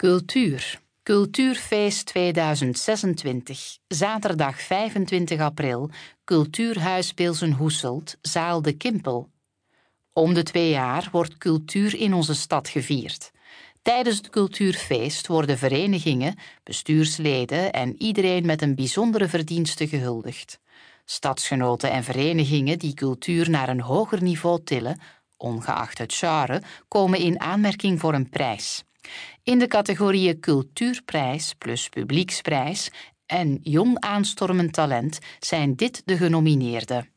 Cultuur. Cultuurfeest 2026. Zaterdag 25 april. Cultuurhuis Bilzen-Hoeselt, zaal De Kimpel. Om de 2 jaar wordt cultuur in onze stad gevierd. Tijdens het cultuurfeest worden verenigingen, bestuursleden en iedereen met een bijzondere verdienste gehuldigd. Stadsgenoten en verenigingen die cultuur naar een hoger niveau tillen, ongeacht het genre, komen in aanmerking voor een prijs. In de categorieën Cultuurprijs plus Publieksprijs en Jong aanstormend talent zijn dit de genomineerden.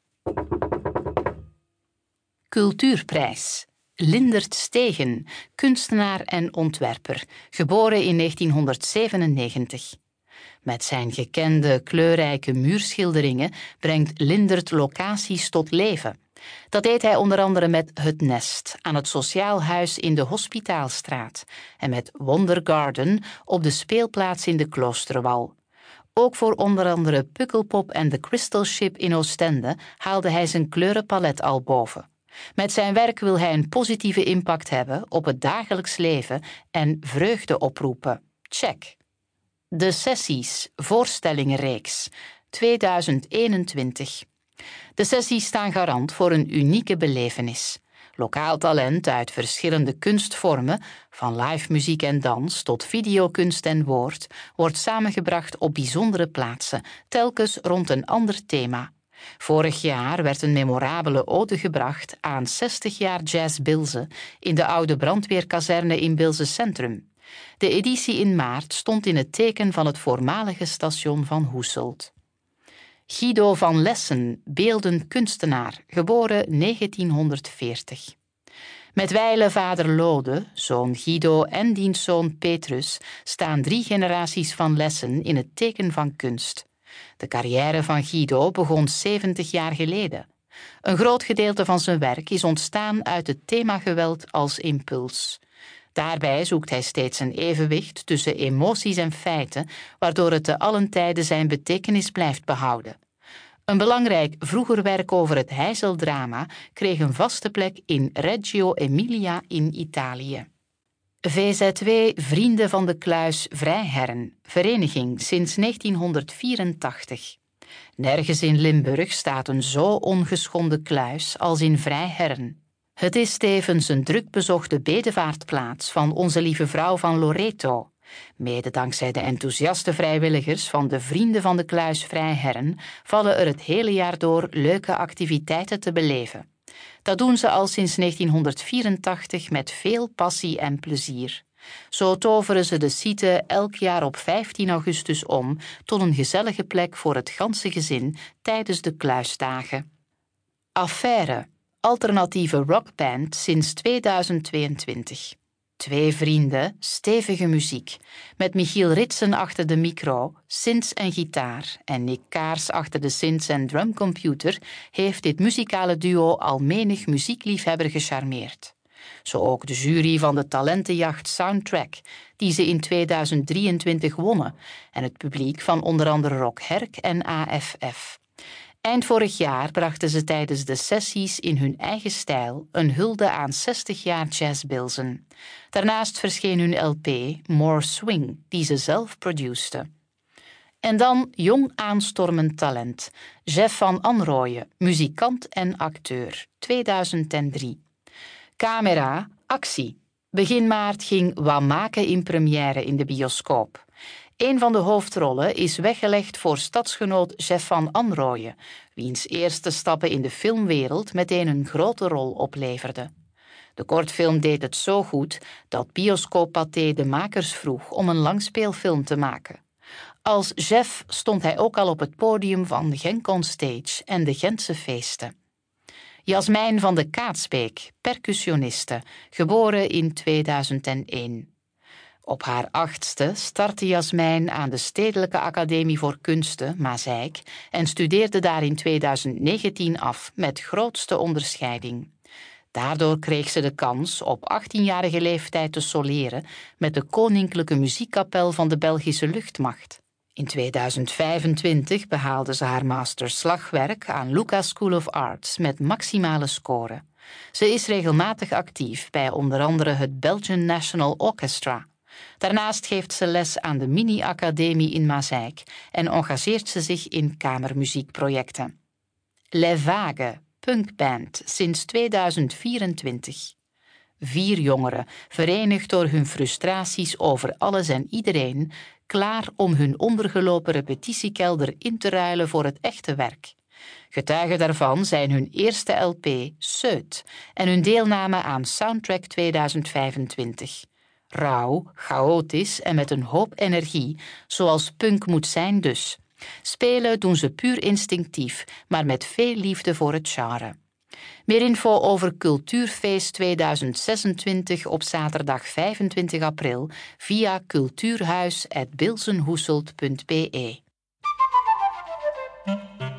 Cultuurprijs. Lindert Stegen, kunstenaar en ontwerper, geboren in 1997. Met zijn gekende kleurrijke muurschilderingen brengt Lindert locaties tot leven. Dat deed hij onder andere met Het Nest aan het Sociaal Huis in de Hospitaalstraat en met Wonder Garden op de speelplaats in de Kloosterwal. Ook voor onder andere Pukkelpop en The Crystal Ship in Oostende haalde hij zijn kleurenpalet al boven. Met zijn werk wil hij een positieve impact hebben op het dagelijks leven en vreugde oproepen. Check. De Sessies, voorstellingenreeks, 2021. De sessies staan garant voor een unieke belevenis. Lokaal talent uit verschillende kunstvormen, van live muziek en dans tot videokunst en woord, wordt samengebracht op bijzondere plaatsen, telkens rond een ander thema. Vorig jaar werd een memorabele ode gebracht aan 60 jaar Jazz Bilze in de oude brandweerkazerne in Bilze Centrum. De editie in maart stond in het teken van het voormalige station van Hoeselt. Guido van Lessen, beeldend kunstenaar, geboren 1940. Met wijlen vader Lode, zoon Guido en diens zoon Petrus staan 3 generaties van Lessen in het teken van kunst. De carrière van Guido begon 70 jaar geleden. Een groot gedeelte van zijn werk is ontstaan uit het themageweld als impuls. Daarbij zoekt hij steeds een evenwicht tussen emoties en feiten, waardoor het te allen tijde zijn betekenis blijft behouden. Een belangrijk vroeger werk over het heizeldrama kreeg een vaste plek in Reggio Emilia in Italië. VZW Vrienden van de Kluis Vrijherren, vereniging sinds 1984. Nergens in Limburg staat een zo ongeschonden kluis als in Vrijherren. Het is tevens een drukbezochte bedevaartplaats van Onze Lieve Vrouw van Loreto. Mede dankzij de enthousiaste vrijwilligers van de Vrienden van de Kluis Vrijherren vallen er het hele jaar door leuke activiteiten te beleven. Dat doen ze al sinds 1984 met veel passie en plezier. Zo toveren ze de site elk jaar op 15 augustus om tot een gezellige plek voor het ganse gezin tijdens de kluisdagen. Affaire, alternatieve rockband sinds 2022. 2 vrienden, stevige muziek. Met Michiel Ritsen achter de micro, synths en gitaar en Nick Kaars achter de synths en drumcomputer heeft dit muzikale duo al menig muziekliefhebber gecharmeerd. Zo ook de jury van de talentenjacht Soundtrack, die ze in 2023 wonnen, en het publiek van onder andere Rock Herk en AFF. Eind vorig jaar brachten ze tijdens de sessies in hun eigen stijl een hulde aan 60 jaar Jazz Bilzen. Daarnaast verscheen hun LP More Swing, die ze zelf produceerden. En dan jong aanstormend talent, Jeff van Anrooyen, muzikant en acteur, 2003. Camera, actie. Begin maart ging Wat maken in première in de bioscoop. Een van de hoofdrollen is weggelegd voor stadsgenoot Jeff van Anrooyen, wiens eerste stappen in de filmwereld meteen een grote rol opleverden. De kortfilm deed het zo goed dat Bioscoop Pathé de makers vroeg om een langspeelfilm te maken. Als Jeff stond hij ook al op het podium van Genk on Stage en de Gentse feesten. Jasmijn van de Kaatsbeek, percussioniste, geboren in 2001. Op haar 8e startte Jasmijn aan de Stedelijke Academie voor Kunsten, Maaseik, en studeerde daar in 2019 af met grootste onderscheiding. Daardoor kreeg ze de kans op 18-jarige leeftijd te soleren met de Koninklijke Muziekkapel van de Belgische Luchtmacht. In 2025 behaalde ze haar master slagwerk aan Lucas School of Arts met maximale score. Ze is regelmatig actief bij onder andere het Belgian National Orchestra. Daarnaast geeft ze les aan de Mini-academie in Maaseik en engageert ze zich in kamermuziekprojecten. Les Vagues, punkband, sinds 2024. 4 jongeren, verenigd door hun frustraties over alles en iedereen, klaar om hun ondergelopen repetitiekelder in te ruilen voor het echte werk. Getuigen daarvan zijn hun eerste LP, Seut, en hun deelname aan Soundtrack 2025. Rauw, chaotisch en met een hoop energie, zoals punk moet zijn dus. Spelen doen ze puur instinctief, maar met veel liefde voor het genre. Meer info over Cultuurfeest 2026 op zaterdag 25 april via cultuurhuis@bilzenhoeselt.be.